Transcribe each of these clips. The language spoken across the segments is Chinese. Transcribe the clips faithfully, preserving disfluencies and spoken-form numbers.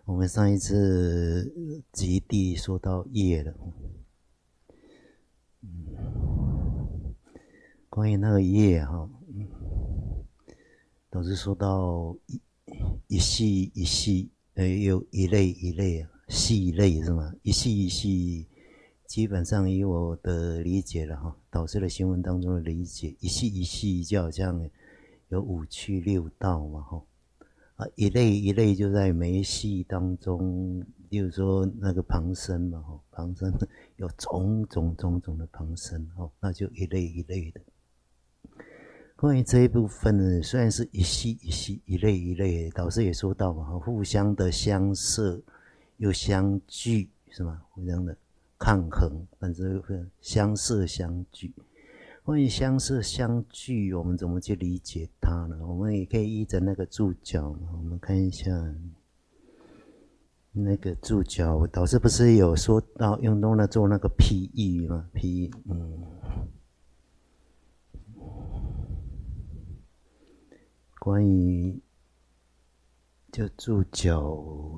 我们上一次极地说到业了，嗯，关于那个业哈，嗯，都是说到一一系一系，呃，有一类一类啊，系类是吗？一系一系，基本上以我的理解了哈，导师的新闻当中的理解，一系一系就好像有五趣六道嘛哈。啊，一类一类就在每一系当中，例如说那个旁生嘛，吼，旁生有种种种种的旁生，吼，那就一类一类的。关于这一部分呢，虽然是一系一系、一类一类，导师也说到嘛，互相的相摄又相聚，是吗？互相的抗衡，但是相摄相聚。关于相摄相聚，我们怎么去理解它呢？我们也可以依着那个注脚，我们看一下那个注脚，导师不是有说到用到了做那个譬喻吗？譬喻，嗯，关于就注脚，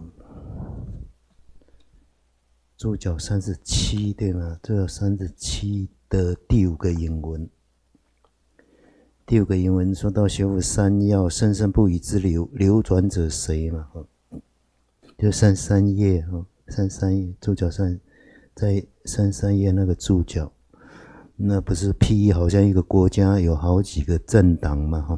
注脚三十七对吗？这有三十七的第五个引文。第五个引文说到学佛三要，生生不已之流，流转者谁嘛？就三三页哈，三三页注脚三，在三三页那个注脚，那不是譬喻好像一个国家有好几个政党嘛哈？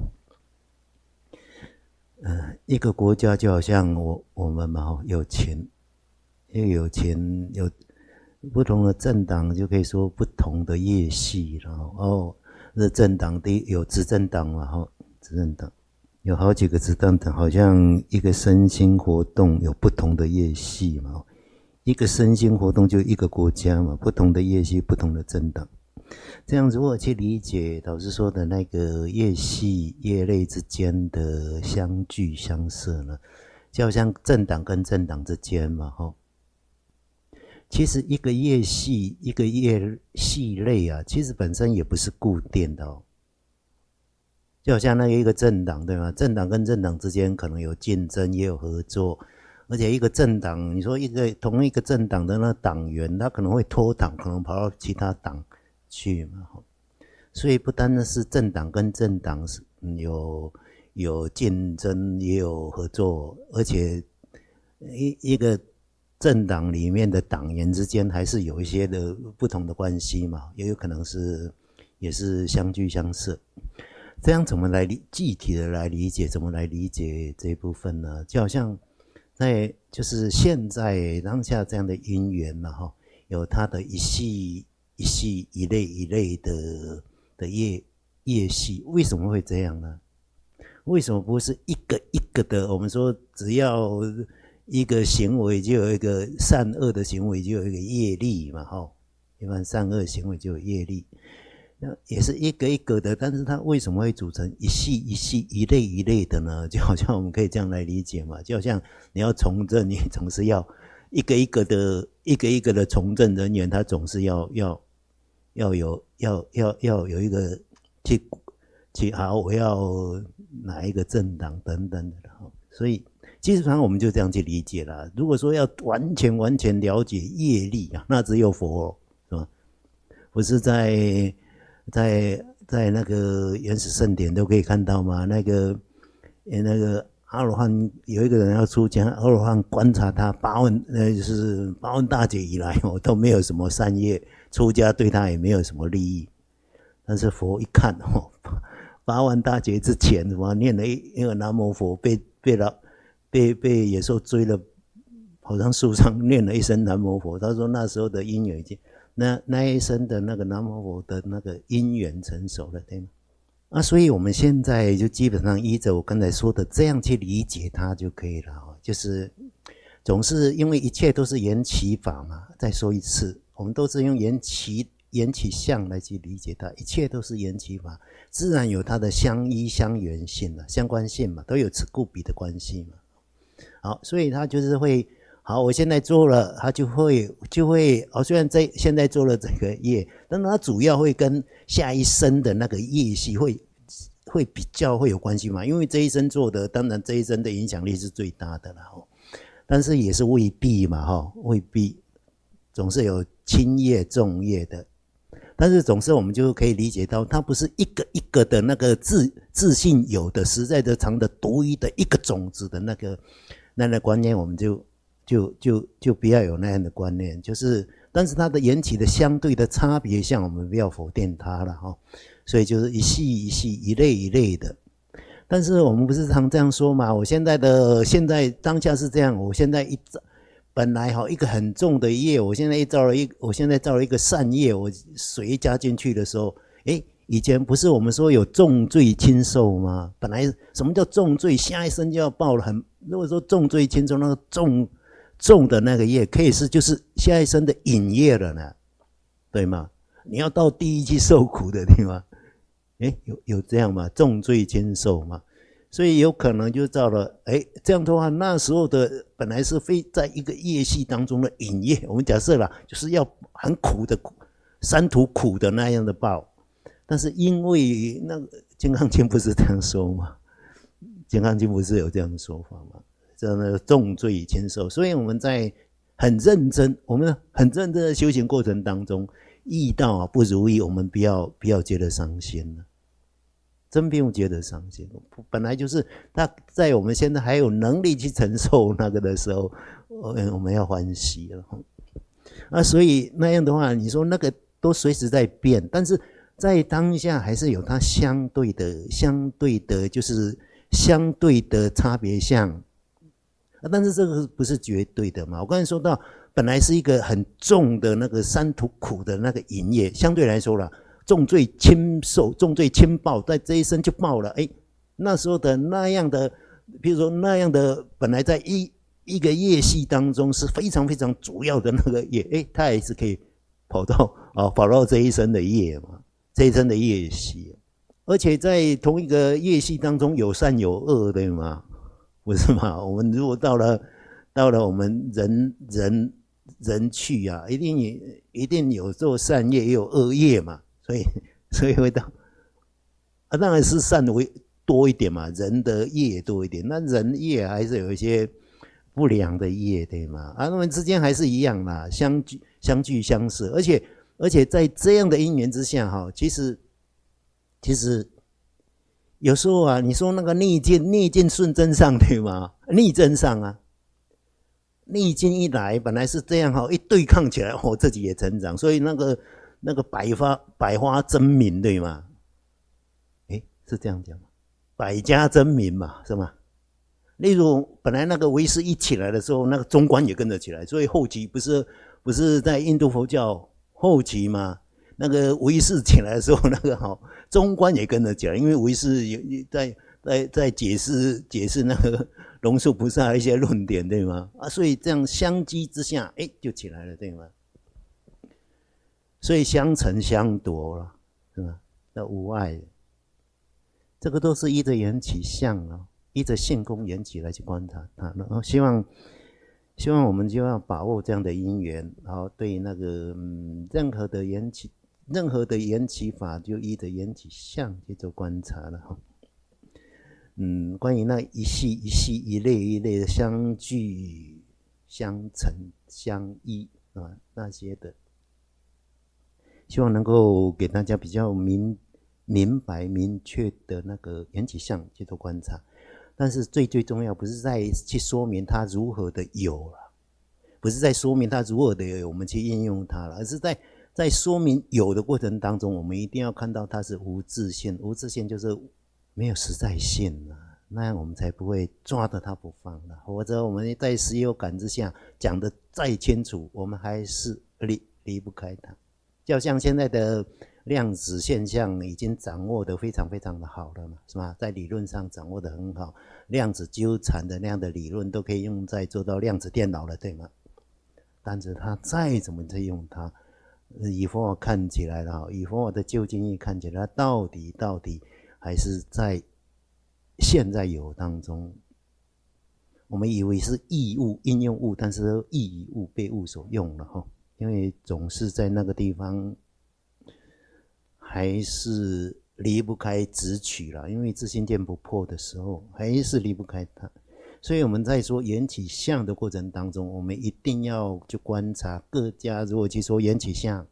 呃，一个国家就好像我我们嘛哈，有钱，因为有钱有不同的政党，就可以说不同的业系，然后哦。这政党的有执政党嘛，哈，执政党有好几个执政党，好像一个身心活动有不同的业系嘛，一个身心活动就一个国家嘛，不同的业系，不同的政党。这样如果去理解导师说的那个业系业类之间的相聚相摄呢，就好像政党跟政党之间嘛，哈。其实一个业系一个业系类啊，其实本身也不是固定的哦。就好像那一个政党对吗？政党跟政党之间可能有竞争也有合作，而且一个政党，你说一个同一个政党的那党员，他可能会脱党，可能跑到其他党去嘛。所以不单单是政党跟政党有有竞争也有合作，而且一一个政党里面的党员之间还是有一些的不同的关系嘛，也有可能是也是相聚相摄。这样怎么来具体的来理解？怎么来理解这一部分呢？就好像在就是现在当下这样的因缘嘛，哈，有它的一系一系一类一类的的业业系，为什么会这样呢？为什么不是一个一个的？我们说只要一个行为就有一个善恶的行为，就有一个业力嘛，哈，一般善恶行为就有业力，那也是一个一个的，但是它为什么会组成一系一系一类一类的呢？就好像我们可以这样来理解嘛，就好像你要从政，你总是要一个一个的，一个一个的从政人员，他总是要要要有要要要有一个去去好，我要哪一个政党等等的，所以。基本上我们就这样去理解了。如果说要完全完全了解业力啊，那只有佛，是吧？不是在在在那个原始圣典都可以看到吗？那个那个阿罗汉有一个人要出家，阿罗汉观察他八万呃就是八万大劫以来哦都没有什么善业，出家对他也没有什么利益。但是佛一看哦，八万大劫之前什么念了一一个南无佛，被被了。被被野兽追了，好像树上念了一声南无佛。他说那时候的因缘已经，那那一声的那个南无佛的那个因缘成熟了，对吗？啊，所以我们现在就基本上依着我刚才说的这样去理解它就可以了。就是总是因为一切都是缘起法嘛。再说一次，我们都是用缘起缘起相来去理解它，一切都是缘起法，自然有它的相依相缘性嘛，相关性嘛，都有此故彼的关系嘛。好，所以他就是会好，我现在做了，他就会就会哦，虽然在现在做了这个业，但是他主要会跟下一生的那个业系会会比较会有关系嘛，因为这一生做的，当然这一生的影响力是最大的了哦。 但是也是未必嘛，哈，未必，总是有轻业重业的。但是总是我们就可以理解到，它不是一个一个的那个自自信有的实在的长的独一的一个种子的那个那个观念，我们就就就就不要有那样的观念。就是，但是它的缘起的相对的差别项，我们不要否定它了哈。所以就是一系一系一类一类的。但是我们不是常这样说嘛？我现在的现在当下是这样，我现在一本来哈一个很重的业，我现在一造了一，我现在造了一个善业，我水加进去的时候，诶，以前不是我们说有重罪轻受吗？本来什么叫重罪？下一生就要报了很。如果说重罪轻受，那个重重的那个业，可以是就是下一生的引业了呢，对吗？你要到地狱去受苦的，对吗？诶，有有这样吗？重罪轻受吗？所以有可能就造了，哎，这样的话，那时候的本来是非在一个业系当中的引业，我们假设啦，就是要很苦的三途苦的那样的报，但是因为那个《金刚经》不是这样说吗？《金刚经》不是有这样的说法吗？这样重罪轻受，所以我们在很认真，我们很认真的修行过程当中，遇到啊不如意，我们不要不要觉得伤心了。真不用觉得伤心，本来就是他在我们现在还有能力去承受那个的时候，我们要欢喜了。啊，所以那样的话，你说那个都随时在变，但是在当下还是有它相对的、相对的，就是相对的差别项。啊，但是这个不是绝对的嘛？我刚才说到，本来是一个很重的那个三途苦的那个引业，相对来说啦。重罪轻受，重罪轻报，在这一生就报了。哎，那时候的那样的，比如说那样的，本来在一一个业系当中是非常非常主要的那个业，哎，他也是可以跑到啊，跑到这一生的业嘛，这一生的业系，而且在同一个业系当中有善有恶，对吗？不是吗？我们如果到了到了我们人人人去啊，一定也一定有做善业，也有恶业嘛。所以，所以会到啊，当然是善为多一点嘛，人的业多一点。那人业还是有一些不良的业，对吗？啊，他们之间还是一样啦，相聚相聚相舍，而且而且在这样的因缘之下，哈，其实其实有时候啊，你说那个逆境逆境顺真上，对吗？逆真上啊，逆境一来，本来是这样哈，一对抗起来，我自己也成长，所以那个。那个百花百花争鸣，对吗？诶，是这样讲吗？百家争鸣嘛，是吗？例如，本来那个唯识一起来的时候，那个中观也跟着起来，所以后期不是不是在印度佛教后期吗？那个唯识起来的时候，那个好中观也跟着起来，因为唯识也在在在解释解释那个龙树菩萨一些论点，对吗？啊，所以这样相机之下，诶，就起来了，对吗？所以相成相夺了，是吧？那无碍，这个都是依着缘起相啊，依着性空缘起来去观察它。然后希望，希望我们就要把握这样的因缘，然后对那个嗯任何的缘起，任何的缘起法，就依着缘起相去做观察了哈。嗯，关于那一系一系一类一类的相聚、相成、相依啊那些的。希望能够给大家比较明明白明确的那个缘起相去做观察，但是最最重要不是在去说明它如何的有了，不是在说明它如何的有，我们去应用它了，而是在在说明有的过程当中，我们一定要看到它是无自性，无自性就是没有实在性了，那样我们才不会抓着它不放了。或者我们在实有感之下讲的再清楚，我们还是离离不开它。就像现在的量子现象已经掌握得非常非常的好了嘛，是吧？在理论上掌握得很好，量子纠缠的那样的理论都可以用在做到量子电脑了，对吗？但是它再怎么在用它，以佛法看起来了，以佛法的究竟义看起来，到底到底还是在现在有当中，我们以为是义物应用物，但是义以物被物所用了哈。因为总是在那个地方还是离不开执取啦，因为自性见不破的时候还是离不开它， 所以我们在说缘起相的过程当中，我们一定要去观察各家，如果去说缘起相，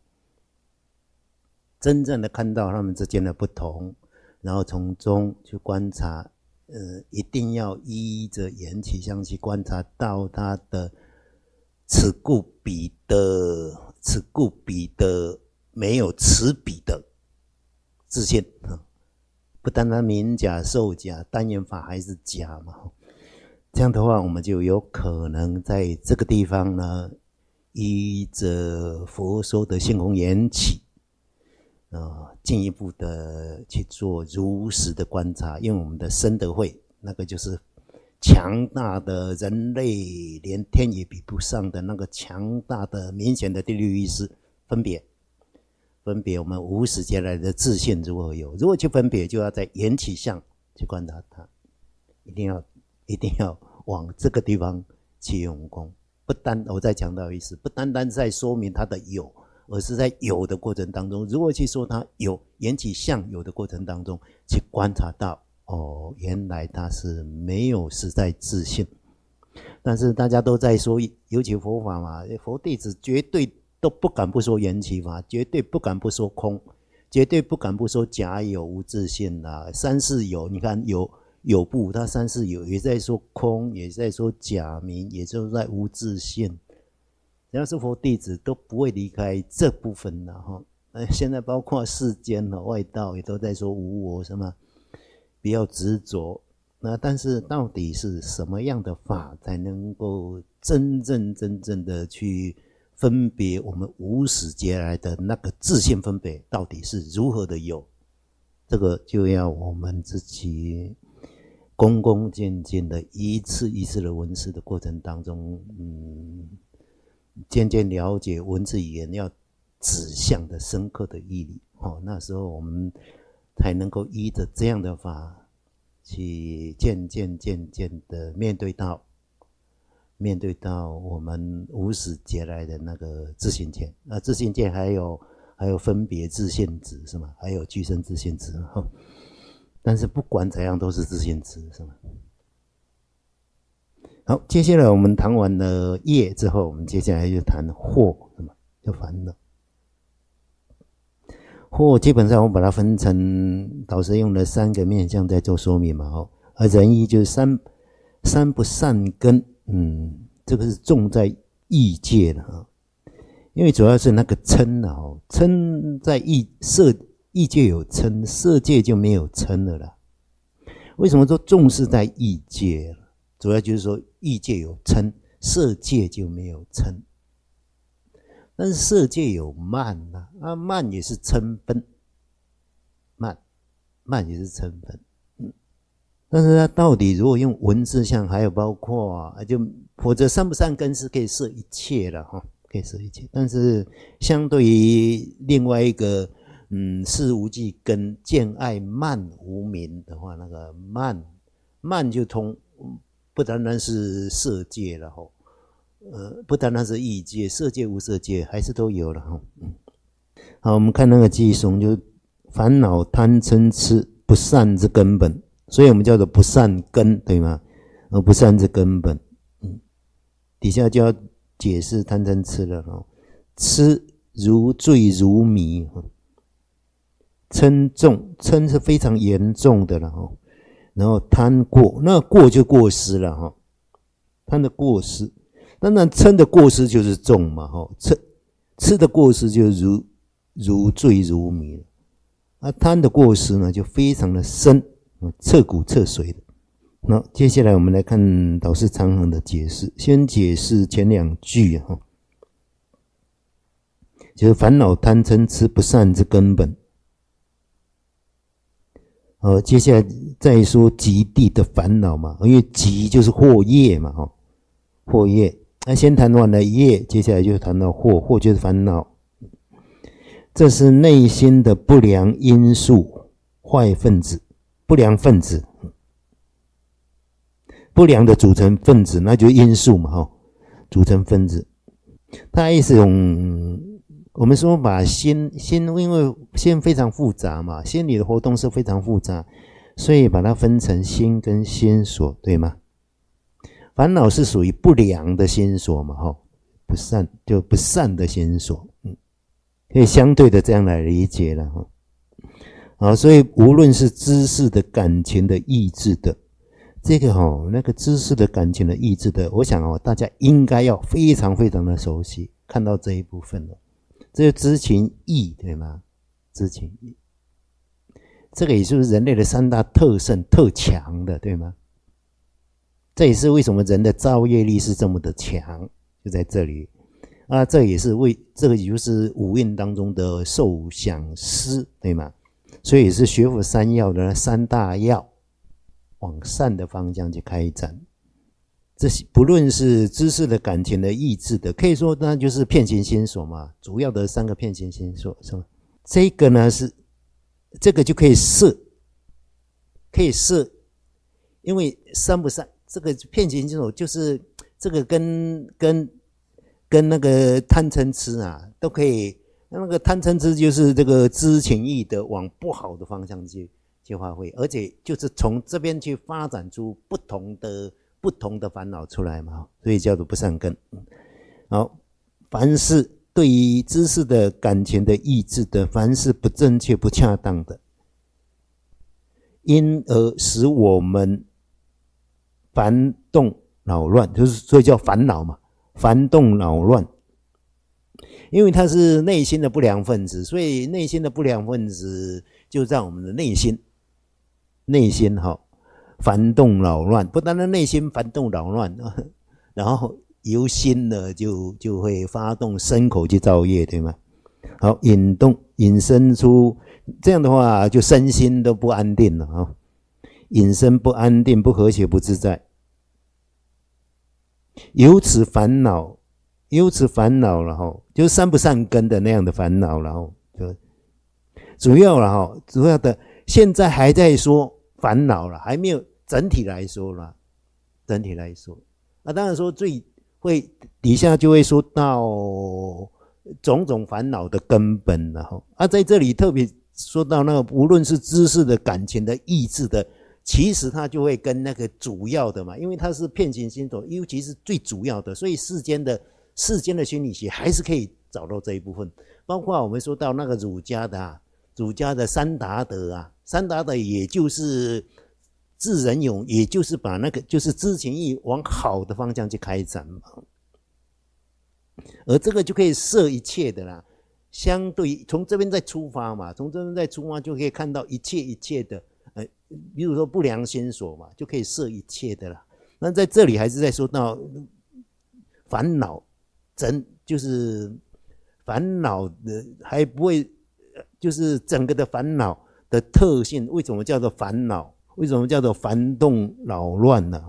真正的看到他们之间的不同，然后从中去观察，呃，一定要依着缘起相去观察到它的此故彼的此故彼的没有此彼的自信，不单单名假受假，单元法还是假嘛。这样的话，我们就有可能在这个地方呢，依着佛说的性空缘起，呃，进一步的去做如实的观察，用我们的深德慧，那个就是强大的人类连天也比不上的那个强大的明显的第六意识分别。分别我们无始劫来的自信如何有，如果去分别，就要在缘起相去观察它，一定要一定要往这个地方去用功。不单我再强调一次，不单单在说明它的有，而是在有的过程当中，如果去说它有缘起相有的过程当中，去观察到哦，原来它是没有实在自信。但是大家都在说，尤其佛法嘛，佛弟子绝对都不敢不说缘起法，绝对不敢不说空，绝对不敢不说假有无自性啦。三世有，你看有有部，他三世有也在说空，也在说假名，也就是在无自性。只要是佛弟子都不会离开这部分的哈。现在包括世间的外道也都在说无我，什么不要执着。那但是到底是什么样的法才能够真正真正的去分别我们无始劫来的那个自性分别到底是如何的有？这个就要我们自己恭恭敬敬的一次一次的闻思的过程当中，嗯，渐渐了解文字语言要指向的深刻的义理。哦，那时候我们才能够依着这样的法去渐渐渐渐的面对到面对到我们无始劫来的那个自性界。那自性界还有还有分别自性执是吗？还有具身自性执。哦，但是不管怎样都是自性执是吗？好，接下来我们谈完了业之后，我们接下来就谈惑，是吗？就烦恼。惑基本上我把它分成，导师用了三个面向在做说明嘛。哦，而人一就是三三不善根，嗯，这个是重在意界的啊，因为主要是那个嗔啊，哦，嗔在意色意界有嗔，色界就没有嗔了啦。为什么说重视在意界？主要就是说意界有嗔，色界就没有嗔。但是色界有慢啊，啊慢也是嗔分，慢慢也是嗔分。嗯，但是它到底如果用文字上，还有包括啊，就否则善不善根是可以摄一切的哈，可以摄一切。但是相对于另外一个，嗯，事无记根见爱慢无明的话，那个慢慢就通，不单单是色界了哈。呃，不单单是意界，色界无色界还是都有了哈。嗯，好，我们看那个寄颂，就烦恼贪嗔痴不善之根本，所以我们叫做不善根，对吗？而不善之根本。嗯，底下就要解释贪嗔痴了哈。痴如醉如迷，嗔重，嗔是非常严重的了哈。然后贪过，那过就过失了哈，贪的过失。当然嗔的过失就是重嘛，嗔痴的过失就如如醉如迷了，啊，贪的过失呢就非常的深，彻骨彻髓的。那接下来我们来看导师长恒的解释，先解释前两句哈，就是烦恼贪嗔痴不善之根本。呃，接下来再说极地的烦恼嘛，因为极就是惑业嘛，哈，惑业。那先谈完了业，接下来就谈到惑，惑就是烦恼。这是内心的不良因素，坏分子，不良分子，不良的组成分子，那就是因素嘛，哈，组成分子。它也是用我们说把心心，因为心非常复杂嘛，心理的活动是非常复杂，所以把它分成心跟心所，对吗？ 烦恼是属于不良的心所嘛，哈，不善就不善的心所，嗯，可以相对的这样来理解了哈。好，所以无论是知识的、感情的、意志的，这个哈，那个知识的、感情的、意志的，我想哦，大家应该要非常非常的熟悉，看到这一部分了。这个知情意，对吗？知情意，这个也就是人类的三大特性特强的，对吗？这也是为什么人的造业力是这么的强，就在这里啊。这也是为这个，也就是五蕴当中的受想思，对吗？所以也是学佛三要的三大要，往善的方向去开展。这不论是知识的、感情的、意志的，可以说那就是遍行心所嘛，主要的三个遍行心所是吧？这个呢是这个就可以摄，可以摄，因为善不善。这个遍行心所就是这个跟跟跟那个贪嗔痴啊，都可以。那个贪嗔痴就是这个知情意的往不好的方向去去发挥，而且就是从这边去发展出不同的不同的烦恼出来嘛，所以叫做不善根。好，凡是对于知识的、感情的、意志的，凡是不正确、不恰当的，因而使我们烦动恼乱，就是所以叫烦恼嘛，烦动恼乱。因为它是内心的不良分子，所以内心的不良分子就在我们的内心，内心哈烦动恼乱，不单单内心烦动恼乱，然后由心呢就就会发动身口去造业，对吗？好，引动引申出这样的话，就身心都不安定了啊，引申不安定、不和谐、不自在，由此烦恼。由此烦恼了哈，就是善不善根的那样的烦恼了哈，就主要了哈，主要的现在还在说烦恼了，还没有整体来说了，整体来说，那当然说最会底下就会说到种种烦恼的根本了哈，啊，在这里特别说到那个无论是知识的、感情的、意志的，其实它就会跟那个主要的嘛，因为它是遍行心所，尤其是最主要的，所以世间的。世间的心理学还是可以找到这一部分，包括我们说到那个儒家的啊，儒家的三达德啊，三达德也就是智仁勇，也就是把那个就是知情意往好的方向去开展嘛，而这个就可以摄一切的啦。相对从这边再出发嘛，从这边再出发就可以看到一切一切的，呃，比如说不良心所嘛，就可以摄一切的啦。那在这里还是在说到烦恼。整就是烦恼的还不会，就是整个的烦恼的特性，为什么叫做烦恼？为什么叫做烦动恼乱呢？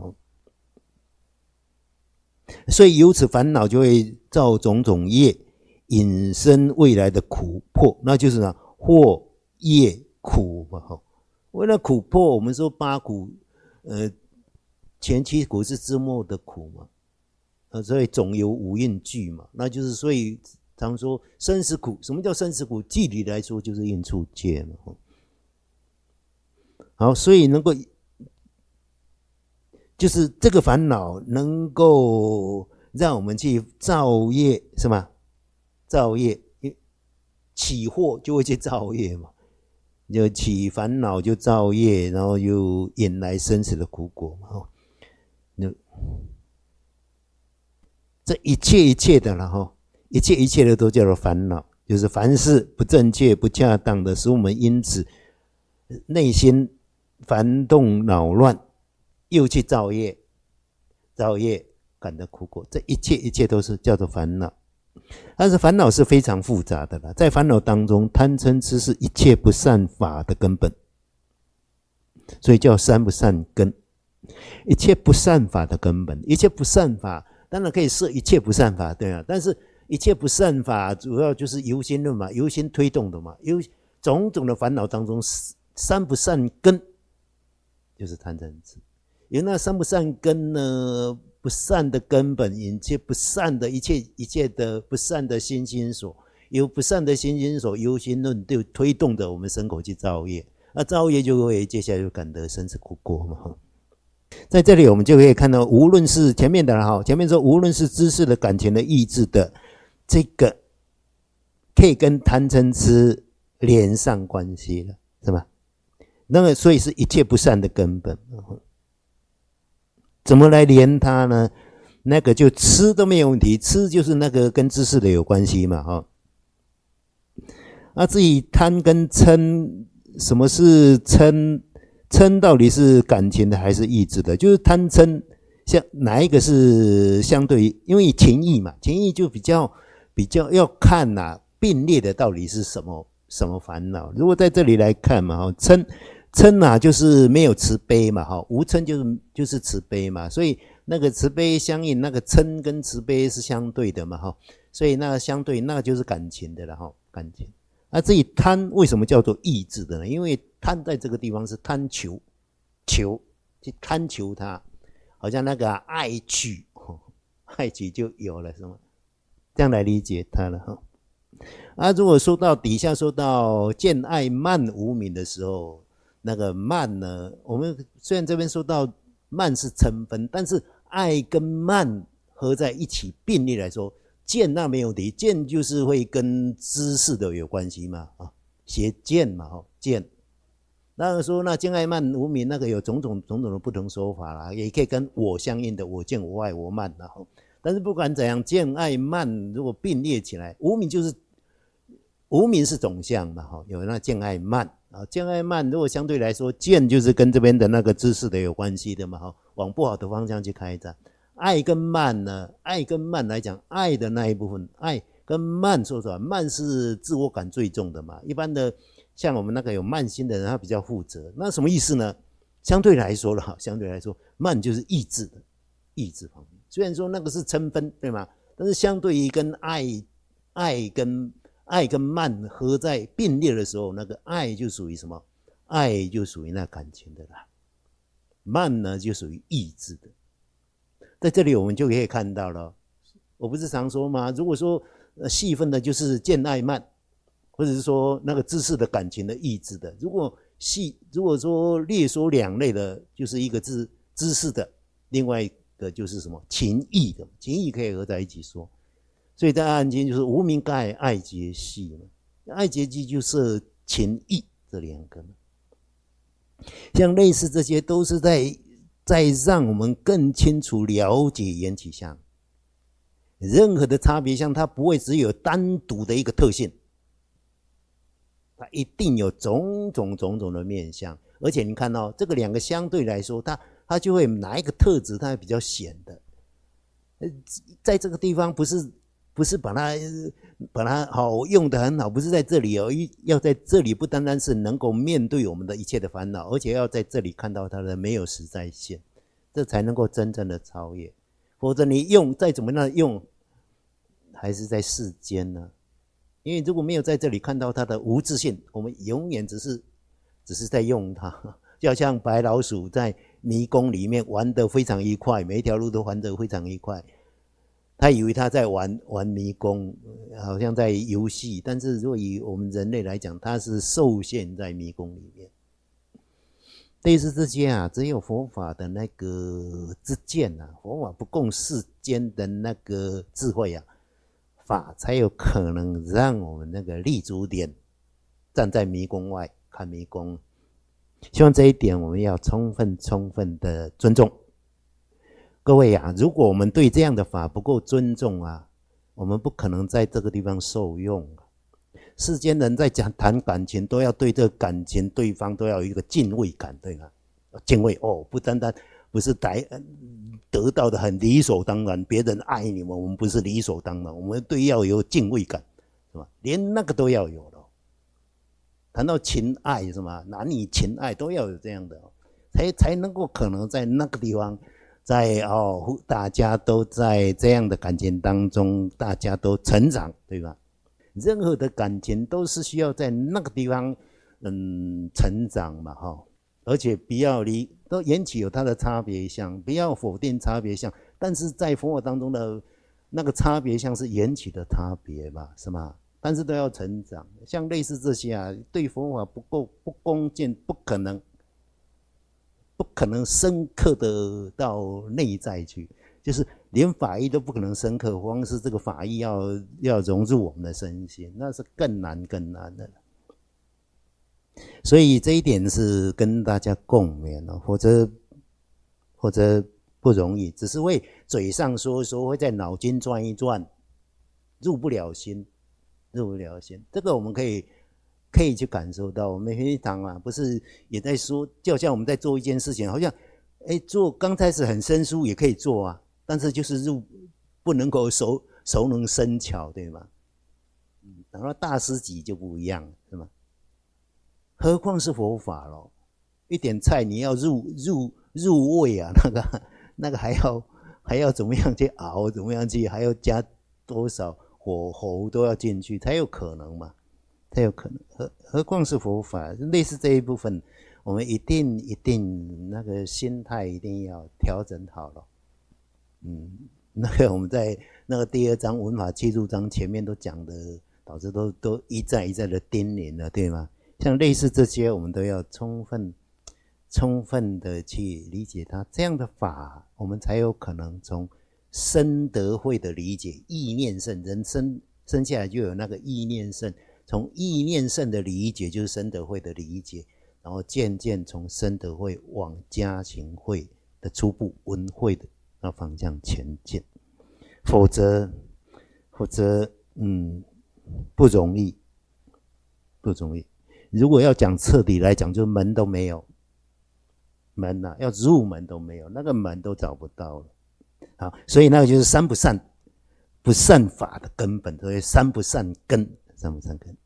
所以由此烦恼就会造种种业，引申未来的苦迫，那就是呢祸业苦嘛。为了苦迫，我们说八苦，呃，前七苦是知末的苦嘛。呃，所以总有五蕴聚嘛，那就是所以常说生死苦。什么叫生死苦？具体来说就是应处界嘛。好，所以能够就是这个烦恼能够让我们去造业，是吗？造业起祸就会去造业嘛，就起烦恼就造业，然后又引来生死的苦果嘛。那这一切一切的了哈，一切一切的都叫做烦恼，就是凡事不正确、不恰当的，使我们因此内心烦动恼乱，又去造业，造业感得苦果，这一切一切都是叫做烦恼。但是烦恼是非常复杂的啦，在烦恼当中，贪嗔痴是一切不善法的根本，所以叫三不善根，一切不善法的根本，一切不善法。当然可以摄一切不善法，对啊，但是一切不善法主要就是由心论嘛，由心推动的嘛，由种种的烦恼当中，三不善根就是贪嗔痴。有那三不善根呢，不善的根本，引切不善的一切一切的不善的心心所，由不善的心心所，由心论就推动着我们身口去造业，那造业就会接下来就感得生死苦果嘛。 在这里我们就可以看到，无论是前面的哈，前面说无论是知识的、感情的、意志的，这个可以跟贪嗔痴连上关系了，是吧？那么所以是一切不善的根本。怎么来连它呢？那个就吃都没有问题，吃就是那个跟知识的有关系嘛，哈。那至于贪跟嗔，什么是嗔？嗔到底是感情的还是意志的？就是贪嗔，像哪一个是相对于？因为情义嘛，情义就比较比较要看呐、啊，并列的到底是什么什么烦恼？如果在这里来看嘛，哈，嗔嗔啊，就是没有慈悲嘛，哈，无嗔就是就是慈悲嘛，所以那个慈悲相应，那个嗔跟慈悲是相对的嘛，哈，所以那个相对那个就是感情的了，哈，感情。那至于贪为什么叫做意志的呢？因为贪在这个地方是贪求，求去贪求它，好像那个、啊、爱取，爱取就有了，是吗？这样来理解它了哈。啊，如果说到底下说到见爱慢无明的时候，那个慢呢，我们虽然这边说到慢是嗔分，但是爱跟慢合在一起并列来说。见那没有问题，见就是会跟知识的有关系嘛，啊，邪见嘛，哈，见。当然说那见爱慢无明那个有种种种种的不同说法啦，也可以跟我相应的我见我爱我慢啦，哈。但是不管怎样，见爱慢如果并列起来，无明就是无明是总相嘛，哈，有那见爱慢啊，见爱慢如果相对来说，见就是跟这边的那个知识的有关系的嘛，哈，往不好的方向去开展。爱跟慢呢？爱跟慢来讲，爱的那一部分，爱跟慢说实话，慢是自我感最重的嘛。一般的像我们那个有慢心的人，他比较负责。那什么意思呢？相对来说了，相对来说，慢就是意志的，意志方面。虽然说那个是嗔分，对吗？但是相对于跟爱，爱跟爱跟慢合在并列的时候，那个爱就属于什么？爱就属于那感情的啦，慢呢就属于意志的。在这里我们就可以看到了，我不是常说吗？如果说呃细分的就是见爱慢，或者是说那个知识的感情的意志的。如果细如果说略说两类的，就是一个知知识的，另外一个就是什么情义的，情义可以合在一起说。所以在阿含经就是无明盖爱结系嘛，爱结系就是情义这两个嘛。像类似这些都是在。再让我们更清楚了解缘起相，任何的差别相，它不会只有单独的一个特性，它一定有种种种种的面相。而且你看到、哦、这个两个相对来说，它它就会哪一个特质，它会比较显的。在这个地方不是不是把它把它好用得很好，不是在这里哦，要在这里不单单是能够面对我们的一切的烦恼，而且要在这里看到它的没有实在性，这才能够真正的超越。否则你用再怎么样用，还是在世间呢？因为如果没有在这里看到它的无自性，我们永远只是只是在用它，就好像白老鼠在迷宫里面玩得非常愉快，每一条路都玩得非常愉快。他以为他在玩玩迷宫，好像在游戏，但是如果以我们人类来讲，他是受限在迷宫里面。类似这些啊，只有佛法的那个知见啊，佛法不共世间的那个智慧啊，法才有可能让我们那个立足点站在迷宫外看迷宫。希望这一点我们要充分充分的尊重。各位啊，如果我们对这样的法不够尊重啊，我们不可能在这个地方受用。世间人在讲谈感情，都要对这个感情对方都要有一个敬畏感，对吗？敬畏哦，不单单不是得得到的很理所当然，别人爱你们，我们不是理所当然，我们对要有敬畏感，是吧？连那个都要有了。谈到情爱是吗？男女情爱都要有这样的，才才能够可能在那个地方。在哦，大家都在这样的感情当中，大家都成长，对吧？任何的感情都是需要在那个地方，嗯，成长嘛，哈、哦。而且不要离，都缘起有它的差别相，不要否定差别相。但是在佛法当中的那个差别相是缘起的差别嘛，是吗？但是都要成长。像类似这些啊，对佛法不够不恭敬，不可能。 不可能深刻的到内在去，就是连法义都不可能深刻，光是这个法义要要融入我们的身心，那是更难更难的。所以这一点是跟大家共勉了，否则否则不容易，只是会嘴上说说，会在脑筋转一转，入不了心，入不了心。这个我们可以可以去感受到。我们学堂啊，不是也在说，就好像我们在做一件事情，好像哎做刚开始很生疏也可以做啊，但是就是入不能够熟熟能生巧，对吗？嗯，等到大师级就不一样，是吗？何况是佛法咯，一点菜你要入入入味啊，那个那个还要还要怎么样去熬，怎么样去，还要加多少火候都要进去，才有可能嘛，才有可能。何何况是佛法，类似这一部分，我们一定一定那个心态一定要调整好了。嗯，那个我们在那个第二章文法七入章前面都讲的，导致都都一再一再的叮咛了，对吗？像类似这些，我们都要充分、充分的去理解它。这样的法，我们才有可能从生德慧的理解，意念圣，人生生下来就有那个意念圣，从意念圣的理解就是生德慧的理解，然后渐渐从生德慧往加行慧的初步闻慧的那方向前进。否则，否则，嗯，不容易，不容易。如果要讲彻底来讲，就门都没有，门啊，要入门都没有，那个门都找不到了。好，所以那个就是三不善，不善法的根本，所以三不善根，三不善根。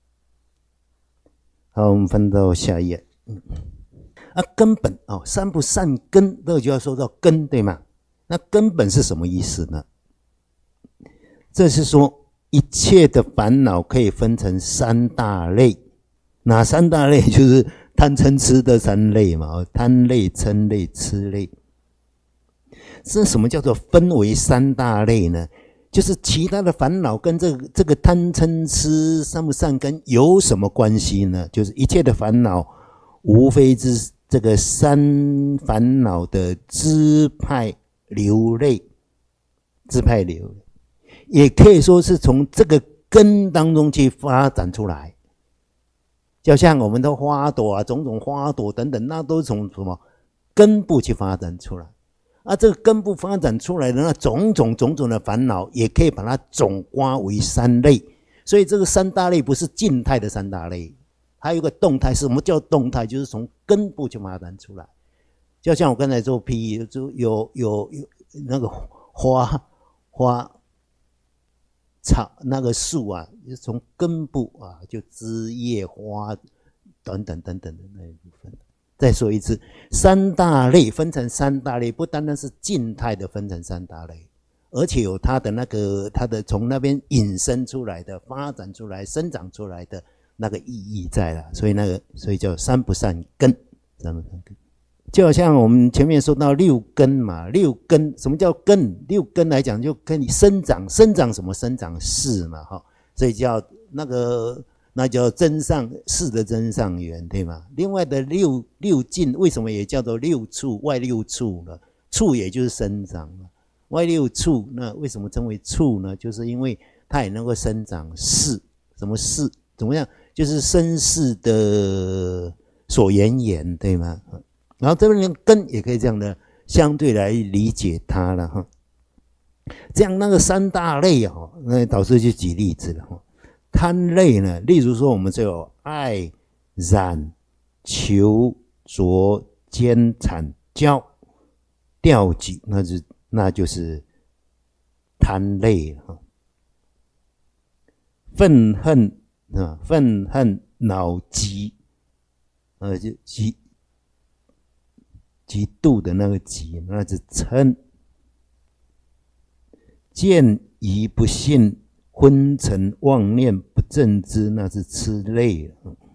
好，我们翻到下一页。嗯、啊，根本哦，三不善根，这就要说到根，对吗？那根本是什么意思呢？这是说一切的烦恼可以分成三大类。哪三大类？就是贪嗔痴的三类嘛，贪类、嗔类、痴类。这什么叫做分为三大类呢？就是其他的烦恼跟这个这个贪嗔痴善不善根有什么关系呢？就是一切的烦恼无非是这个三烦恼的支派流类，支派流，也可以说是从这个根当中去发展出来。就像我们的花朵啊，种种花朵等等，那都是从什么根部去发展出来。啊，这个根部发展出来的那种种种种的烦恼，也可以把它总括为三类。所以这个三大类不是静态的三大类，还有一个动态。什么叫动态？就是从根部去发展出来。就像我刚才做 P E， 就有有有那个花花。草那个树啊，就是从根部啊，就枝叶花等等等等的那一部分。再说一次，三大类分成三大类，不单单是静态的分成三大类，而且有它的那个它的从那边引申出来的、发展出来、生长出来的那个意义在了。所以那个，所以叫三不善根，三不善根。就好像我们前面说到六根嘛，六根什么叫根？六根来讲就跟你生长，生长什么？生长识嘛，哈，所以叫那个那叫真上识的真上缘，对吗？另外的六六境为什么也叫做六处？外六处呢？处也就是生长嘛，外六处那为什么称为处呢？就是因为它也能够生长识，什么识？怎么样？就是生识的所缘缘，对吗？然后这边的根也可以这样的相对来理解它了哈。这样那个三大类哈，那导师就举例子了哈。贪类呢，例如说我们就有爱、染、求、着、奸、产、骄、调举，那就那就是贪类哈。愤恨啊，愤恨、恼急，呃，就急。极度的那个极，那是嗔；见疑不信、昏沉妄念不正知，那是痴类。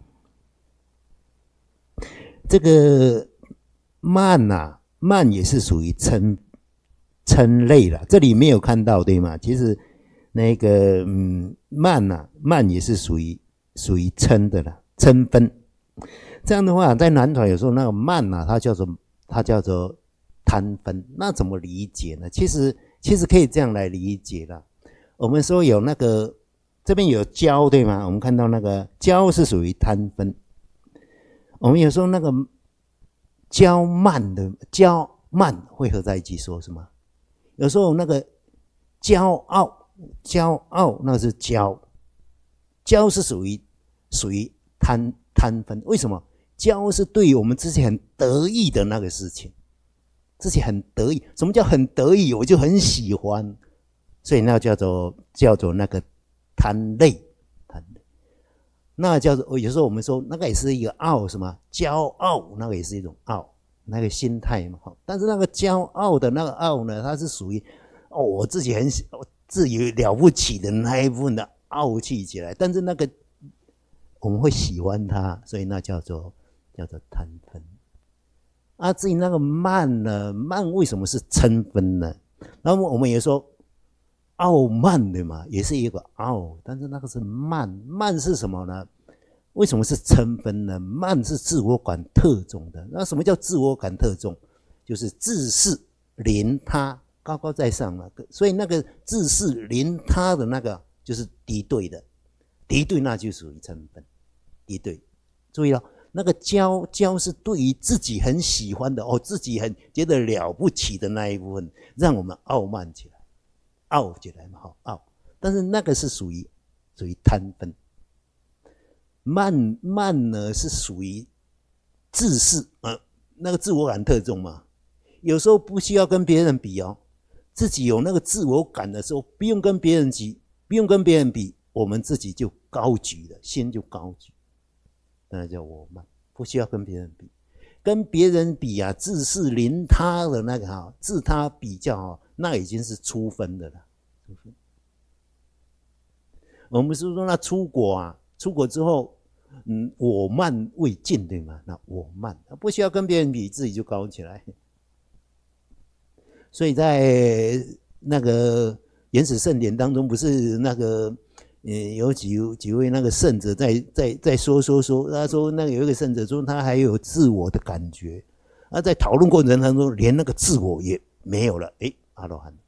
这个慢啊，慢也是属于嗔嗔类了。这里没有看到对吗？其实那个嗯慢啊，慢也是属于属于嗔的了，嗔分。 这样的话，在南传有时候那个慢啊，它叫做它叫做贪分，那怎么理解呢？其实其实可以这样来理解啦。我们说有那个这边有骄对吗？我们看到那个骄是属于贪分。我们有时候那个骄慢的骄慢会合在一起说什么？有时候那个骄傲骄傲那是骄，骄是属于属于贪贪分。为什么？骄是对于我们自己很得意的那个事情，自己很得意。什么叫很得意？我就很喜欢，所以那叫做叫做那个贪累，贪累。那叫做有时候我们说那个也是一个傲，什么骄傲，那个也是一种傲，那个心态嘛。但是那个骄傲的那个傲呢，它是属于哦我自己很自己了不起的那一部分的傲气起来，但是那个我们会喜欢它，所以那叫做叫做贪分。啊，至于那个慢呢，慢为什么是嗔分呢？那么我们也说傲慢的嘛，也是一个傲，但是那个是慢，慢是什么呢？为什么是嗔分呢？慢是自我感特重的。那什么叫自我感特重？就是自视临他，高高在上嘛。所以那个自视临他的那个就是敌对的，敌对那就属于嗔分，敌对。注意了，那个骄骄是对于自己很喜欢的哦，自己很觉得了不起的那一部分，让我们傲慢起来。傲起来嘛，好傲，但是那个是属于属于贪分。慢慢呢是属于自视，呃，那个自我感特重嘛。有时候不需要跟别人比哦，自己有那个自我感的时候，不用跟别人比，不用跟别人比，我们自己就高举了，心就高举，那叫我慢，不需要跟别人比。跟别人比啊，自视临他的那个哈，自他比较哈。那已经是出分的了。我们是说那出国啊，出国之后，嗯，我慢未尽，对吗？那我慢，不需要跟别人比，自己就高起来。所以在那个原始圣典当中，不是那个，呃，有几几位那个圣者在在在说说说，他说那个有一个圣者说他还有自我的感觉，那在讨论过程当中，连那个自我也没有了，诶。阿罗汉，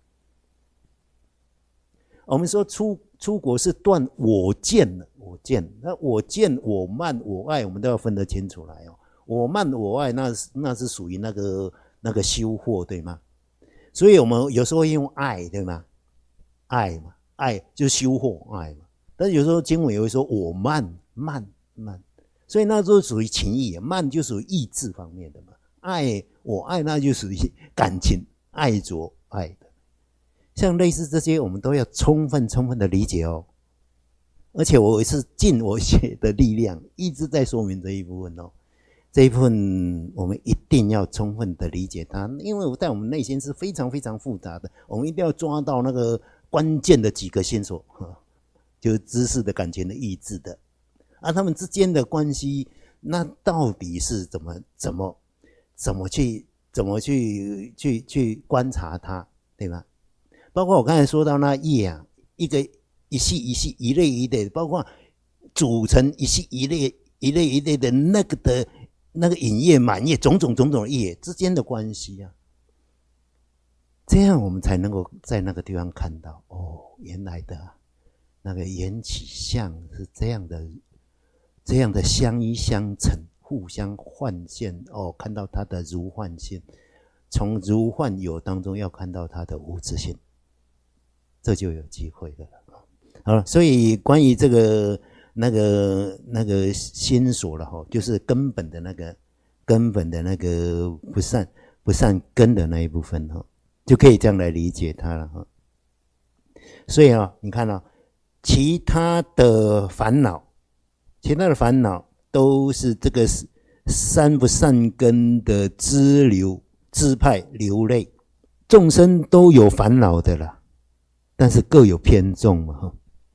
我们说出出国是断我见了，我见，那我见、我慢、我爱，我们都要分得清楚来哦。我慢、我爱，那是那是属于那个那个修惑，对吗？所以我们有时候会用爱，对吗？爱嘛，爱就是修惑，爱嘛。但是有时候经文也会说我慢、慢、慢，所以那就属于情意，慢就属于意志方面的嘛。爱，我爱，那就属于感情，爱着。爱的，像类似这些，我们都要充分、充分的理解哦。而且我是尽我学的力量，一直在说明这一部分哦。这一部分我们一定要充分的理解它，因为在我们内心是非常非常复杂的，我们一定要抓到那个关键的几个线索，就是知识的、感情的、意志的，啊，他们之间的关系，那到底是怎么、怎么、怎么去？怎么去去去观察它，对吗？包括我刚才说到那叶啊，一个一系一系一类一类的，包括组成一系一类一类一类的那个的那个隐叶、满叶，种种种种的叶之间的关系啊，这样我们才能够在那个地方看到哦，原来的、啊、那个缘起相是这样的，这样的相依相成。互相幻现哦，看到它的如幻性，从如幻有当中要看到它的无自性，这就有机会的了。好了，所以关于这个那个那个心所了哈，就是根本的那个根本的那个不善不善根的那一部分哈，就可以这样来理解它了哈。所以啊，你看啊，其他的烦恼，其他的烦恼。都是这个善不善根的支流支派流类，众生都有烦恼的啦，但是各有偏重嘛。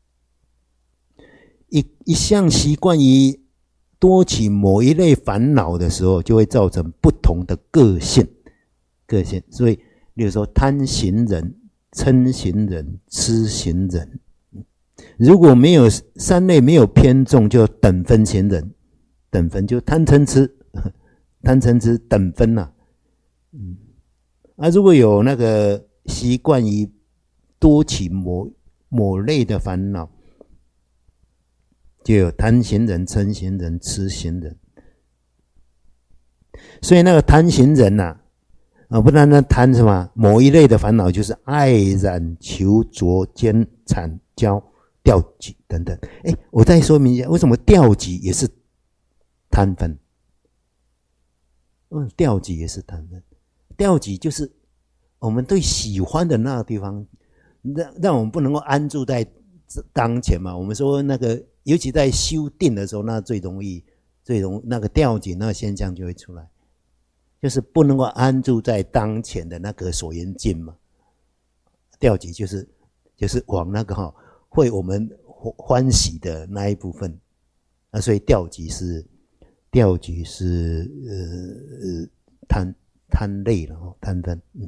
一一向习惯于多起某一类烦恼的时候，就会造成不同的个性。个性，所以，例如说贪行人、嗔行人、痴行人，如果没有三类没有偏重，就等分行人。 等分就贪嗔痴，贪嗔痴等分呐、啊。嗯，啊，如果有那个习惯于多起某某类的烦恼，就有贪行人、嗔行人、痴行人。所以那个贪行人呐、啊，啊，不但那贪什么某一类的烦恼，就是爱染、求着、奸、产、骄、调己等等。哎，我再说明一下，为什么调己也是贪分？嗯，调己也是贪分。调己就是我们对喜欢的那个地方，让让我们不能够安住在当前嘛。我们说那个，尤其在修定的时候，那最容易、最容那个调己那个现象就会出来。就是不能够安住在当前的那个所缘境嘛，调己就是就是往那个哈、哦、会我们欢喜的那一部分，那所以调己是调己是呃呃贪贪类了哦，贪分。嗯，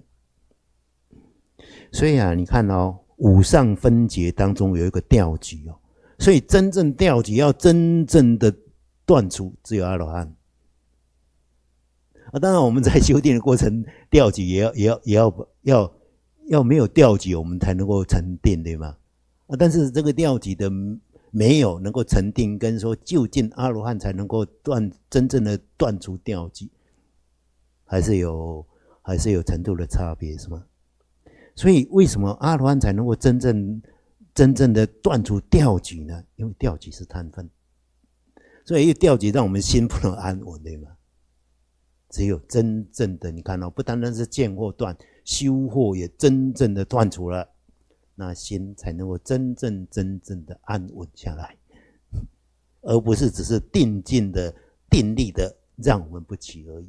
所以啊，你看哦，五上分解当中有一个调己哦，所以真正调己要真正的断除，只有阿罗汉。啊，当然我们在修定的过程，调己也要也要也要要要没有调己，我们才能够成定，对吗？啊，但是这个调己的没有能够成定，跟说就近阿罗汉才能够断真正的断除调己，还是有还是有程度的差别，是吗？所以为什么阿罗汉才能够真正真正的断除调己呢？因为调己是贪分，所以调己让我们心不能安稳，对吗？只有真正的，你看哦，不单单是见或断，修惑也真正的断除了，那心才能够真正真正的安稳下来，而不是只是定静的定力的让我们不起而已。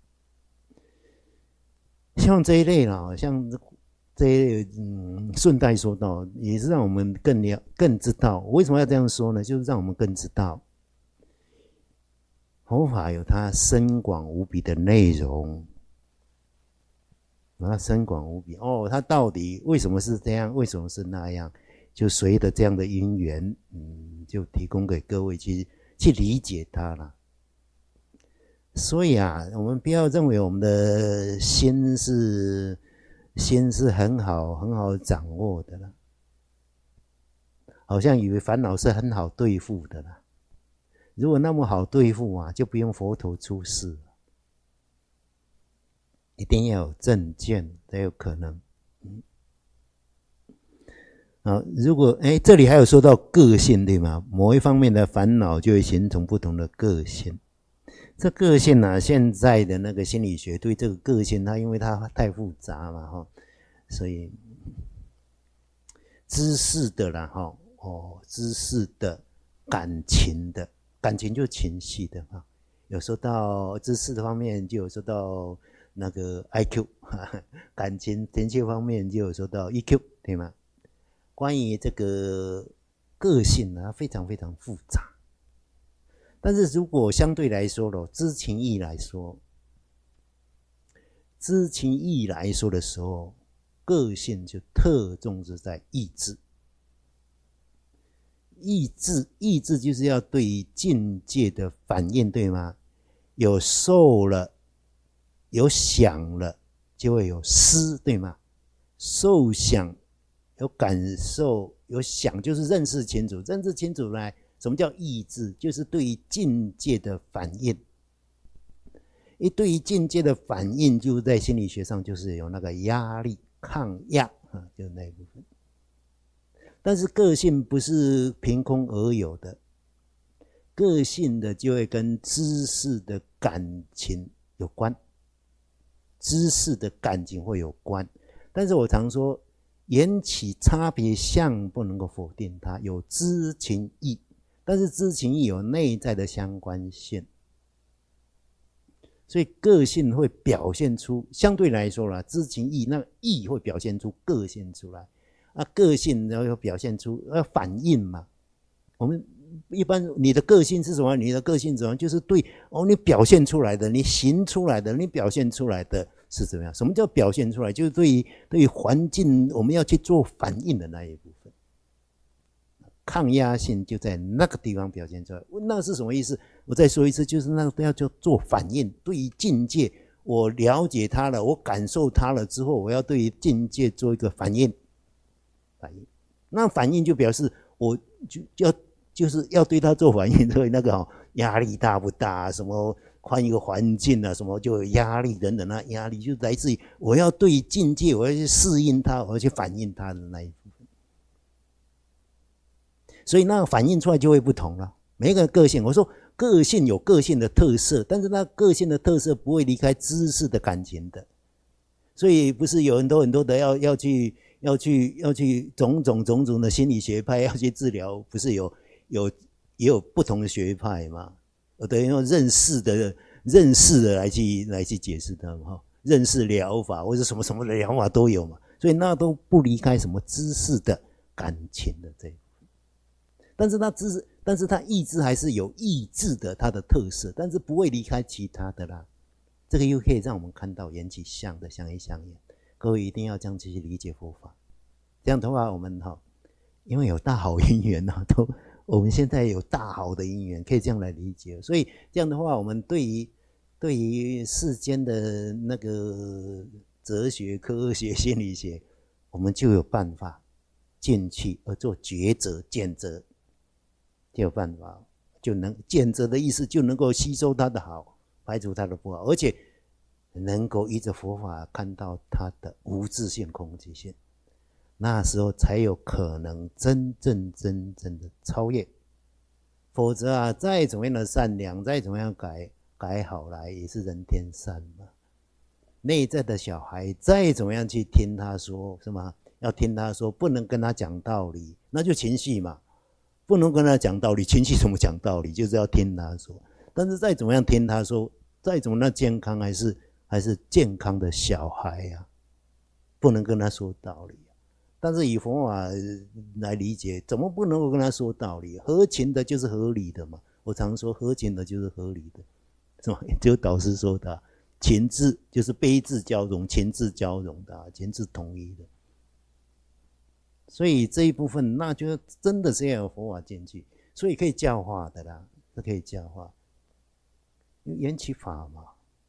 像这一类啦，像这一类，嗯，顺带说到，也是让我们更了更知道，为什么要这样说呢？就是让我们更知道。佛法有它深广无比的内容，它深广无比哦，它到底为什么是这样？为什么是那样？就随着这样的因缘，嗯，就提供给各位去去理解它了。所以啊，我们不要认为我们的心是心是很好很好掌握的了，好像以为烦恼是很好对付的了。如果那么好对付啊，就不用佛陀出世了。一定要有正见才有可能。嗯，啊，如果哎，这里还有说到个性，对吗？某一方面的烦恼就会形成不同的个性。这个性啊，现在的那个心理学对这个个性，它因为它太复杂嘛，哈，所以知识的啦，哈，哦，知识的、感情的。感情就是情绪的啊，有说到知识的方面，就有说到那个 I Q， 感情情绪方面就有说到 E Q， 对吗？关于这个个性呢，非常非常复杂。但是如果相对来说咯，知情意来说，知情意来说的时候，个性就特重是在意志。意志，意志就是要对于境界的反应，对吗？有受了，有想了，就会有思，对吗？受想，有感受，有想，就是认识清楚。认识清楚来，什么叫意志？就是对于境界的反应。一对于境界的反应，就在心理学上就是有那个压力、抗压啊，就是那一部分。但是个性不是凭空而有的，个性的就会跟知识的感情有关，知识的感情会有关。但是我常说，缘起差别相不能够否定它，有知情意，但是知情意有内在的相关性，所以个性会表现出，相对来说啦，知情意那意会表现出个性出来。啊，个性然后表现出要反应嘛。我们一般你的个性是什么？你的个性怎么样？就是对哦，你表现出来的，你行出来的，你表现出来的是怎么样？什么叫表现出来？就是对于对于环境我们要去做反应的那一部分，抗压性就在那个地方表现出来。那是什么意思？ 我再说一次，就是那个要叫做反应。对于境界，我了解它了，我感受它了之后，我要对于境界做一个反应。反应，那反应就表示我就要就是要对它做反应，所以那个、哦、压力大不大？什么换一个环境啊，什么就有压力等等啊，压力就来自于我要对于境界，我要去适应它，我要去反应它的那一部分。所以那个反应出来就会不同了。每一个个性，我说个性有个性的特色，但是那个性的特色不会离开知识的感情的。所以不是有很多很多的要要去要去要去种种种种的心理学派要去治疗，不是有有也有不同的学派嘛？我等于用认识的认识的来去来去解释它嘛，认识疗法或者什么什么的疗法都有嘛，所以那都不离开什么知识的感情的这一部分。但是它知识，但是它意志还是有意志的它的特色，但是不会离开其他的啦。这个又可以让我们看到缘起相的相依相厌。各位一定要这样去理解佛法，这样的话我们哈，因为有大好因缘呐，都我们现在有大好的因缘，可以这样来理解。所以这样的话，我们对于对于世间的那个哲学、科学、心理学，我们就有办法进去而做抉择、拣择，就有办法，就能拣择的意思就能够吸收它的好，排除它的不好，而且能够依着佛法看到它的无自性、空寂性，那时候才有可能真正真正的超越。否则啊，再怎么样的善良，再怎么样改改好来，也是人天善嘛。内在的小孩再怎么样去听他说，是吗？要听他说，不能跟他讲道理，那就情绪嘛。不能跟他讲道理，情绪怎么讲道理？就是要听他说。但是再怎么样听他说，再怎么样健康，还是还是健康的小孩呀、啊，不能跟他说道理。但是以佛法来理解，怎么不能够跟他说道理？合情的就是合理的嘛。我常说合情的就是合理的，是吧？就导师说的，情智就是悲智交融，情智交融的，情智统一的。所以这一部分，那就真的是要有佛法进去，所以可以教化的啦，是可以教化，因为缘起法嘛。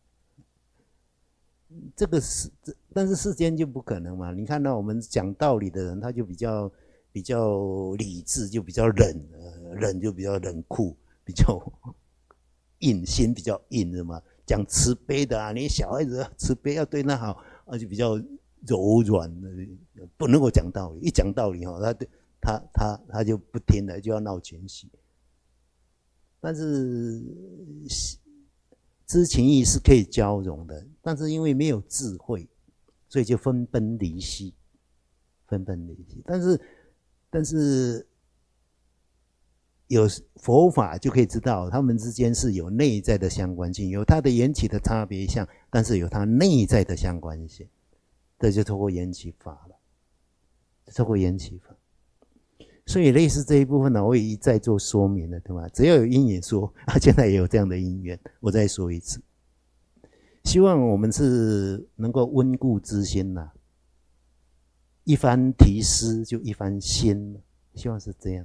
这个是，但是世间就不可能嘛。你看到我们讲道理的人，他就比较比较理智，就比较冷，呃、冷就比较冷酷，比较硬，心比较硬的嘛。讲慈悲的啊，你小孩子慈悲要对他好，而且比较柔软的，不能够讲道理。一讲道理哈，他他他他就不听了，就要闹情绪。但是知情意是可以交融的，但是因为没有智慧，所以就分崩离析，分崩离析。但是，但是有佛法就可以知道，他们之间是有内在的相关性，有它的缘起的差别相，但是有它内在的相关性。这就透过缘起法了，透过缘起法。所以类似这一部分呢，我也一再做说明了，对吧？只要有因缘说，啊，现在也有这样的因缘，我再说一次。希望我们是能够温故知新呐、啊，一番提示就一番新，希望是这样。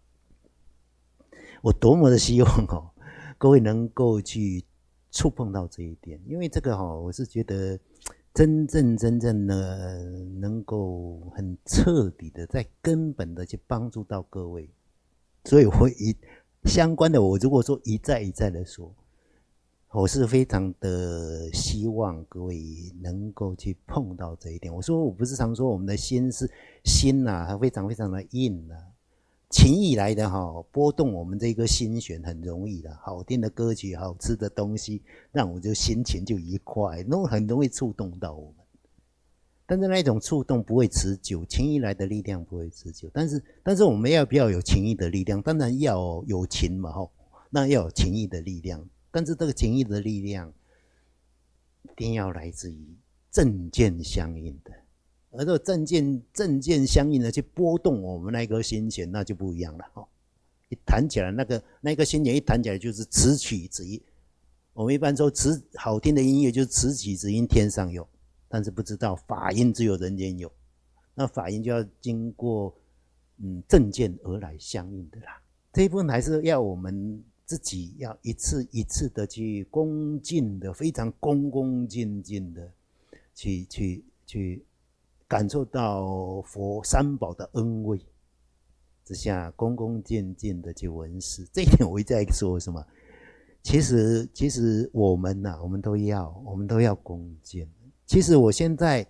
我多么的希望哦，各位能够去触碰到这一点，因为这个哈、哦，我是觉得。真正真正的能够很彻底的在根本的去帮助到各位，所以我一相关的我如果说一再一再的说，我是非常的希望各位能够去碰到这一点。我说我不是常说我们的心是心呐、啊，非常非常的硬呐、啊，情意来的哈，波动我们这个心弦很容易的，好听的歌曲、好吃的东西，让我就心情就愉快，那很容易触动到我们。但是那种触动不会持久，情意来的力量不会持久。但是，但是我们要不要有情意的力量？当然要有情嘛，哈，那要有情意的力量。但是这个情意的力量，一定要来自于正见相应的。而这个正见正见相应的去波动我们那颗心弦，那就不一样了哈。一弹起来，那个那个心弦一弹起来就是此曲只音。我们一般说此好听的音乐就是此曲只音天上有，但是不知道法音只有人间有。那法音就要经过嗯正见而来相应的啦。这一部分还是要我们自己要一次一次的去恭敬的，非常恭恭敬敬的去去去感受到佛三宝的恩惠之下，恭恭敬敬的去闻思。这一点我一直在说什么？其实其实我们呐、啊，我们都要，我们都要恭敬。其实我现在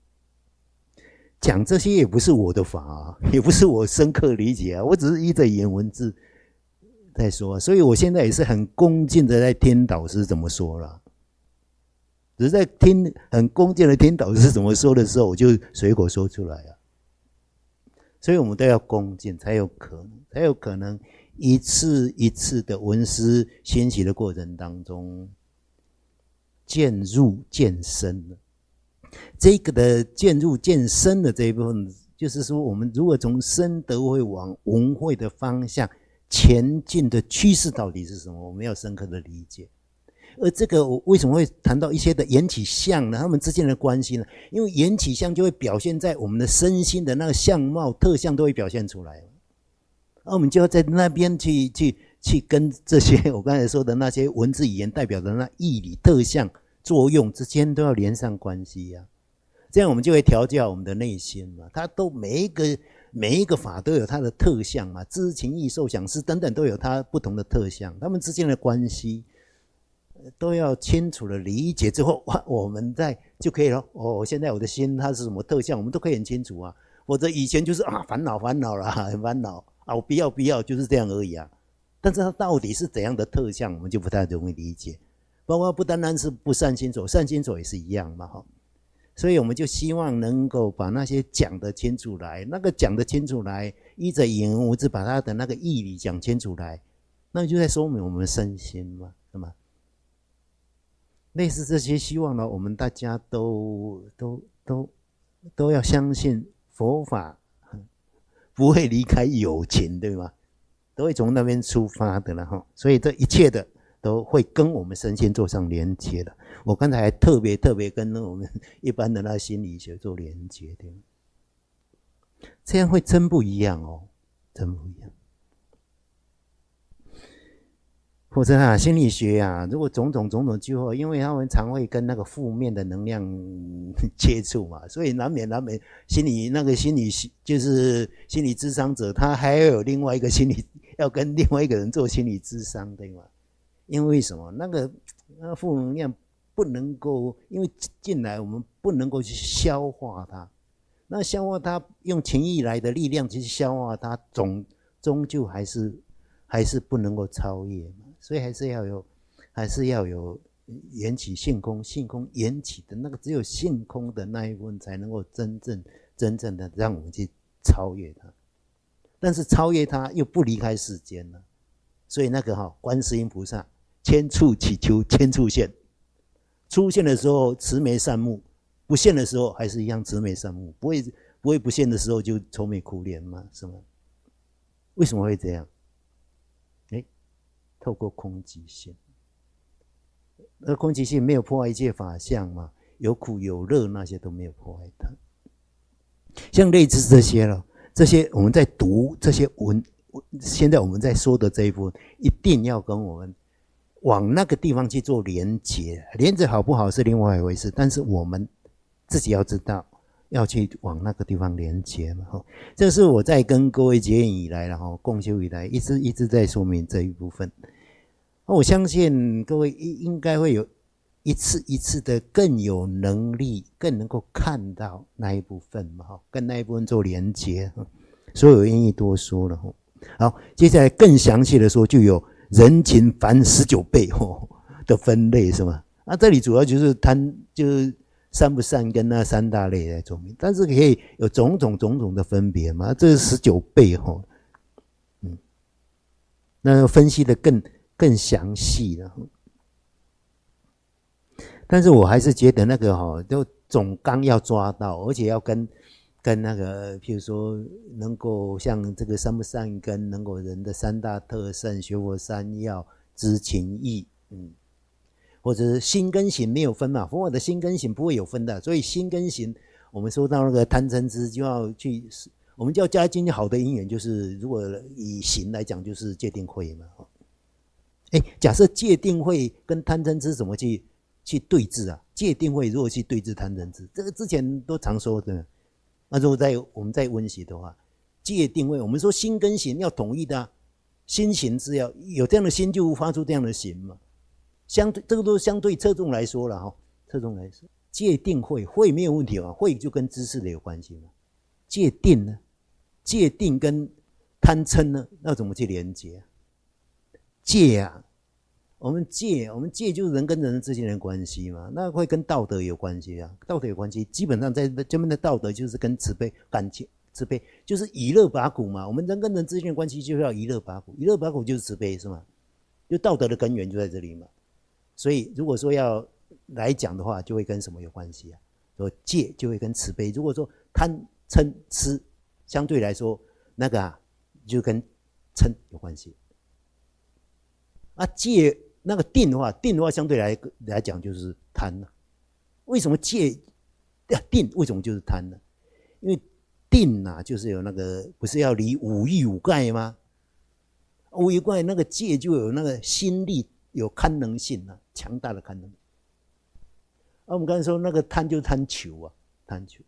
讲这些也不是我的法、啊，也不是我深刻理解啊，我只是依着言文字在说，所以我现在也是很恭敬的在听导师怎么说了，只是在听很恭敬的听导师怎么说的时候，我就随口说出来啊。所以我们都要恭敬，才有可能，才有可能一次一次的闻思熏习的过程当中，渐入渐深了。这个的渐入渐深的这一部分，就是说我们如果从深德慧往闻慧的方向前进的趋势到底是什么，我们要深刻的理解。而这个我为什么会谈到一些的缘起相呢？他们之间的关系呢？因为缘起相就会表现在我们的身心的那个相貌特相都会表现出来，而我们就要在那边去去去跟这些我刚才说的那些文字语言代表的那义理特相作用之间都要连上关系啊，这样我们就会调教我们的内心嘛。它都每一个每一个法都有它的特相嘛，知情意受想思等等都有它不同的特相，它们之间的关系都要清楚的理解之后，我们再就可以了。哦，现在我的心它是什么特相，我们都可以很清楚啊。或者以前就是啊烦恼烦恼啦，很烦恼啊，我不要不要，就是这样而已啊。但是它到底是怎样的特相，我们就不太容易理解。包括不单单是不善心所，善心所也是一样嘛，哈。所以我们就希望能够把那些讲得清楚来，那个讲得清楚来，依着言文字把它的那个义理讲清楚来，那就在说明我们身心嘛，是吗？类似这些，希望呢，我们大家都都都都要相信佛法不会离开有情，对吗？都会从那边出发的了哈。所以这一切的都会跟我们身心做上连接的。我刚才还特别特别跟我们一般的那心理学做连接的，这样会真不一样哦，真不一样。或者啊，心理学啊，如果种种种种聚会，因为他们常会跟那个负面的能量接触嘛，所以难免难免心理那个心理就是心理咨商者，他还要有另外一个心理，要跟另外一个人做心理咨商，对吗？因为什么？那个那个负能量不能够，因为进来我们不能够去消化它，那消化它用情意来的力量去消化它，总终究还是还是不能够超越嘛。所以还是要有，还是要有缘起性空，性空缘起的那个，只有性空的那一部分才能够真正真正的让我们去超越它。但是超越它又不离开世间了，所以那个哈、哦，观世音菩萨千处祈求千处现，出现的时候慈眉善目，不现的时候还是一样慈眉善目，不会不会不现的时候就愁眉苦脸吗？是吗？为什么会这样？透过空寂性，而空寂性没有破坏一切法相嘛，有苦有乐那些都没有破坏它。像类似这些了，这些我们在读这些文，现在我们在说的这一部分，一定要跟我们往那个地方去做连结，连结好不好是另外一回事，但是我们自己要知道要去往那个地方连结嘛。这是我在跟各位结缘以来，然后共修以来，一直一直在说明这一部分。我相信各位应该会有一次一次的更有能力，更能够看到那一部分嘛，跟那一部分做连结，所以我愿意多说了。好，接下来更详细的说，就有人情凡十九倍的分类，是吗？啊，这里主要就是贪，就是善不善根那三大类来说明，但是可以有种种种种的分别嘛，这是十九倍哈，嗯，那分析的更更详细了。但是我还是觉得那个哈，就总纲要抓到，而且要跟跟那个，譬如说能够像这个善不善根，能够人的三大特胜，学佛三要，知情意，嗯，或者是心跟行没有分嘛，佛法的心跟行不会有分的，所以心跟行，我们说到那个贪嗔痴就要去，我们就要加进去好的因缘，就是如果以行来讲，就是戒定慧嘛。 哎，假设戒定慧跟贪嗔痴怎么去去对峙啊？戒定慧如果去对峙贪嗔痴，这个之前都常说的。那如果在我们在温习的话，戒定慧，我们说心跟行要统一的、啊，心行是要有这样的心，就发出这样的行嘛。相对这个都相对侧重来说了哈，侧重来说，戒定慧慧没有问题嘛，慧就跟知识的有关系嘛。戒定呢，戒定跟贪嗔呢，要怎么去连接、啊？戒啊，我们戒，我们戒就是人跟人之间的关系嘛，那会跟道德有关系啊，道德有关系，基本上在这边的道德就是跟慈悲、感情、慈悲，就是以乐拔苦嘛。我们人跟人之间的关系就是要以乐拔苦，以乐拔苦就是慈悲，是吗？就道德的根源就在这里嘛。所以如果说要来讲的话，就会跟什么有关系啊？说戒就会跟慈悲。如果说贪嗔痴，相对来说那个啊，就跟嗔有关系。啊，戒那个定的话，定的话相对来来讲就是贪了、啊。为什么戒定？为什么就是贪呢？因为定啊，就是有那个不是要离五欲五盖吗？五欲五盖那个戒就有那个心力，有堪能性啊，强大的堪能。啊，我们刚才说那个贪就是贪求啊，贪求，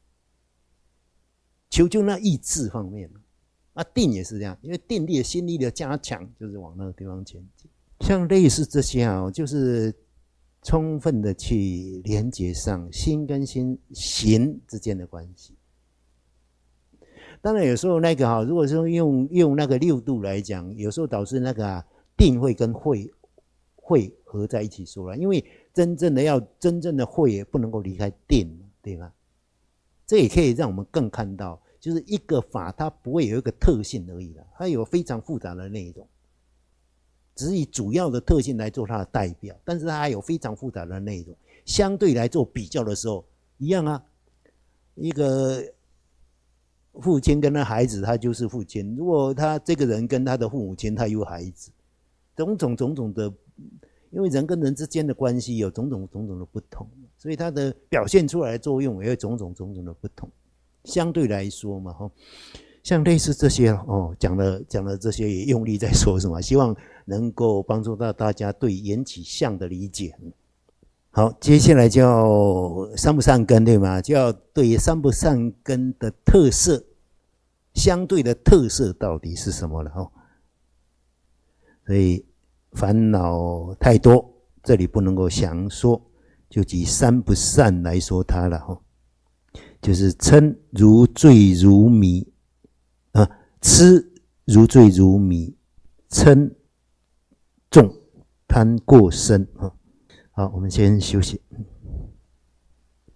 求就那意志方面。啊，定也是这样，因为定力的心力的加强，就是往那个地方前进。像类似这些啊，就是充分的去连接上心跟心行之间的关系。当然有时候那个哈，如果说用用那个六度来讲，有时候导致那个啊定会跟慧慧合在一起说了，因为真正的要真正的慧也不能够离开定，对吧？这也可以让我们更看到。就是一个法，它不会有一个特性而已啦，它有非常复杂的内容，只是以主要的特性来做它的代表，但是它还有非常复杂的内容。相对来做比较的时候，一样啊，一个父亲跟他孩子，他就是父亲；如果他这个人跟他的父母亲，他有孩子，种种种种的，因为人跟人之间的关系有种种种种的不同，所以它的表现出来的作用也有种种种种的不同。相对来说嘛，哈，像类似这些哦，讲了讲了这些，也用力在说什么，希望能够帮助到大家对缘起相的理解。好，接下来叫三不善根，对吗？就要对三不善根的特色，相对的特色到底是什么了？哈，所以烦恼太多，这里不能够详说，就以三不善来说它了，哈。就是嗔如醉如迷啊，痴如醉如迷，嗔重贪过深啊。好，我们先休息。